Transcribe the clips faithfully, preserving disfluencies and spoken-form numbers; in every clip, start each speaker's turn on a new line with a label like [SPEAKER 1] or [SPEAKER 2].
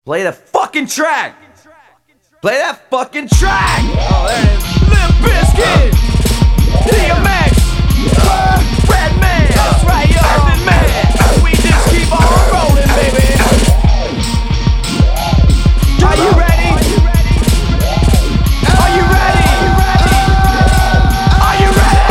[SPEAKER 1] Play the fucking track! Play that fucking track! Oh, there it is. Limp Bizkit! D M X! Redman! That's right, you heard it, man! We just keep on rolling, baby! Are you ready? Are you ready? Are you ready?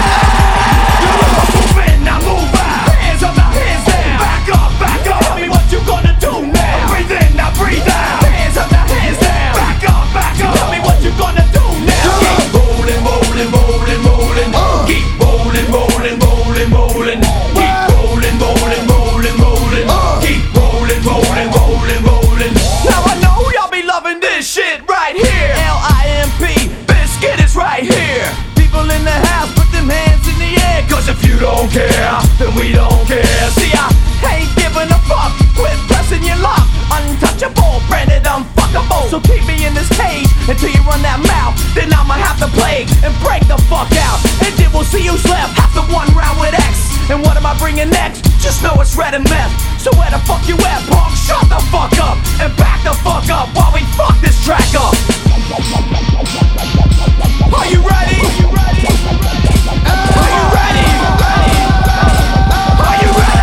[SPEAKER 1] Move in, now move out! Hands up, now hands down! Back up, back up! Tell me what you gonna do now! Breathe in, now breathe out! Hands up, now hands down! Back up, back up! Tell me what you gonna do now! Keep rolling, rolling, rolling, rolling! Keep rolling, rolling, rolling, rolling! Keep rolling, rolling, rolling, rolling! Keep rolling, rolling, rolling, rolling! Now I know y'all be loving this shit right here! L I M P, Bizkit is right here! People in the house, put them hands in the air! Cause if you don't care, then we don't care! See, I ain't giving a fuck! Quit pressing your luck! Untouchable, branded unfuckable! So keep me in this cage until you run that mouth. Then I'ma have to play and break the fuck out. And then we'll see who's left after one round with X. And what am I bringing next? Just know it's red and meth. So where the fuck you at, punk? Shut the fuck up and back the fuck up while we fuck this track up. Are you ready? Are you ready? Are you ready? Are you ready?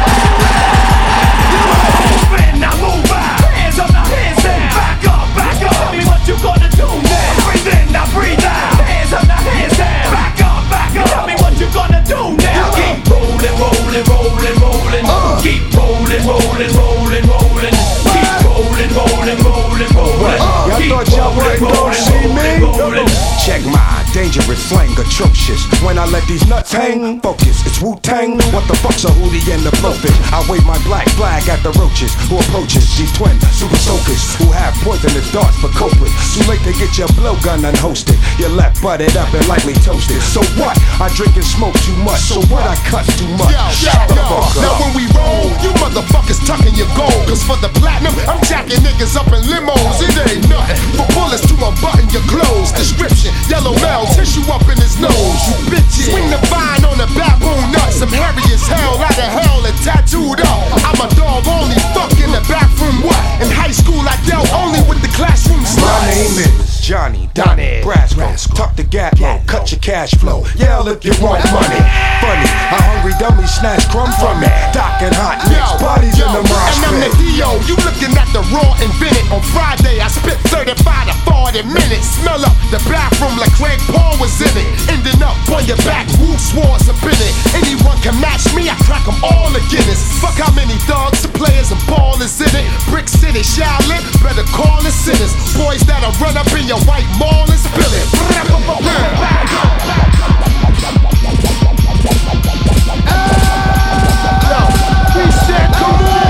[SPEAKER 1] Move in, now move out. Hands up, now hands down. Back up, back up. Tell me what you gonna do now. Breathe in, now breathe out. Hands up, now hands down. Back up, back up. Tell me what you gonna do now. Keep rolling, rolling, rolling, rolling. Keep rolling, rolling, rolling, rolling. Keep rolling, rolling, rolling, rolling.
[SPEAKER 2] Y'all thought y'all weren't gonna see me? Check my dangerous slang, atrocious. When I let these nuts hang, focus, it's Wu-Tang. What the fuck's a hootie and the blowfish? I wave my black flag at the roaches who approaches these twin super soakers who have poisonous darts for culprits. Too late to get your blowgun unhosted. You're left butted up and likely toasted. So what? I drink and smoke too much. So what? I cuss too much.
[SPEAKER 3] Yo,
[SPEAKER 2] Shut the
[SPEAKER 3] yo,
[SPEAKER 2] fuck
[SPEAKER 3] now
[SPEAKER 2] up.
[SPEAKER 3] when we roll, you motherfuckers tucking your gold. Cause for the platinum, I'm jacking niggas up in limos. It ain't nothing for bullets to unbutton your clothes. Description, yellow male, tissue up in his nose. You bitches, swing the vine on the baboon nuts. I'm hairy as hell, out of hell and tattooed up. I'm a dog only, fuck in the bathroom. What? In high school I dealt only with the classroom sluts.
[SPEAKER 2] My name is Johnny Donnie Brasco. Tuck the gap low, cut your cash flow. Yell if you want money. Funny, a hungry dummy snatch crumb from me. Doc and hot mix, bodies in the mosh
[SPEAKER 3] and I'm the
[SPEAKER 2] pit.
[SPEAKER 3] D O, you looking at the raw invented. On Friday I spit thirty-five to forty minutes. Smell up the bathroom like Craig Paul was in it. Ending up on your back, Wu swords up in it. Anyone can match me, I crack them all to Guinness. Fuck how many thugs, players and ballers in it. Brick City, Shaolin, better call the sinners. Boys that'll run up in your white mall and spill it. Yo, we said come on.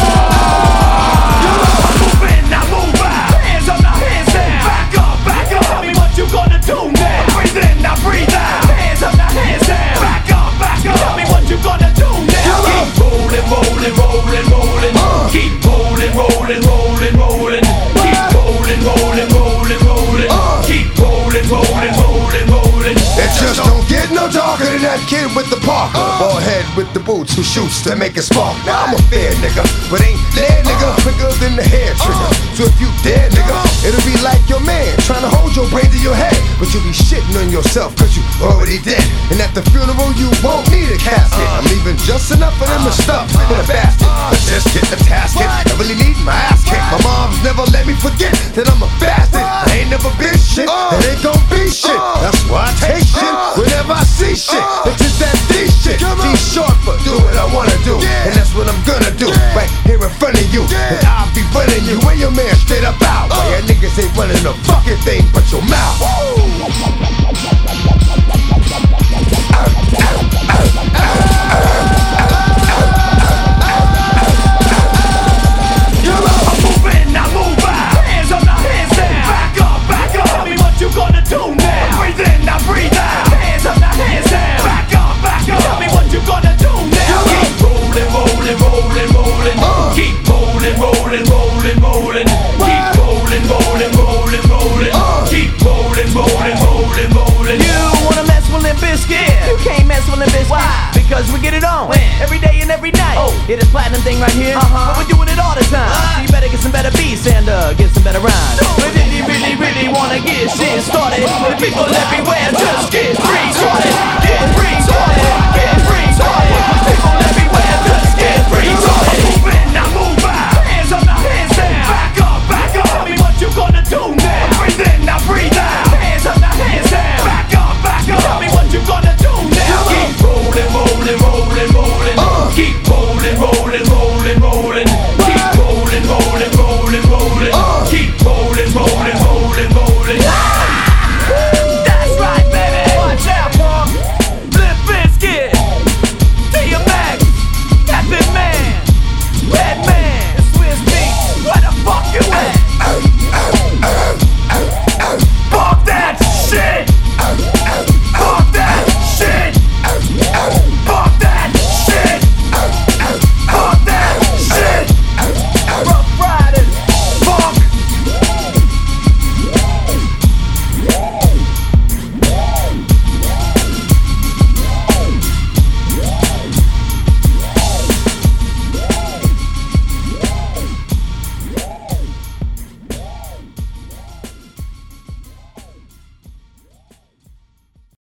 [SPEAKER 1] Move in, now move out. Hands up, now hands down. Back up, back up. Tell me what you gonna do now. Breathe in, now breathe out. Hands up, now hands down. Back up, back up. Tell me what you gonna do now. Keep rolling, rolling, rolling, rolling. Keep rolling, rolling, rolling, rolling. Keep rolling, rolling, rolling, rolling. Keep rolling, rolling, rolling, rolling.
[SPEAKER 2] It just don't get no darker than that kid with the Parker. Bald head with the boots who shoots to make it spark. Now I'm a fair nigga, but ain't dead nigga quicker than the hair trigger. So if you dead nigga, it'll be like your man trying to hold your brain to your head. But you'll be shitting on yourself cause you already dead. And at the funeral you won't need a casket. I'm leaving just enough of them to stuff in a basket. But just get the tasket, I really need my ass kicked. My mom's never let me forget that I'm a bastard. I ain't never been shit, and ain't gon' be shit. That's why I take shit whenever I see shit. It's just that D shit. D short for do what I wanna do, and that's what I'm gonna do. Right here in front of you, and I'll be running you and your man straight up out. Why your niggas ain't running a fucking thing but your mouth.
[SPEAKER 1] Move in, now move out. Hands up, now hands down. Back up, back up. Tell me what you gonna do now. Breathe in, now breathe out. Hands up, now hands down. Back up, back up. Tell me what you gonna do now. Keep rolling, rolling, rolling, rolling. Keep rolling, rolling, rolling, rolling. Keep rolling, rolling, rolling, rolling. Keep rolling, rolling, rolling, rolling. You wanna mess with Limp Bizkit? You can't mess with Limp Bizkit. Why? Because we get it on. When? Every day and every night. Oh, it is platinum thing right here. Uh-huh. But we doing it all the
[SPEAKER 4] time. So you better get some better beats and uh, get some better rhymes. But if you really, really wanna get shit started, the people everywhere just get retarded.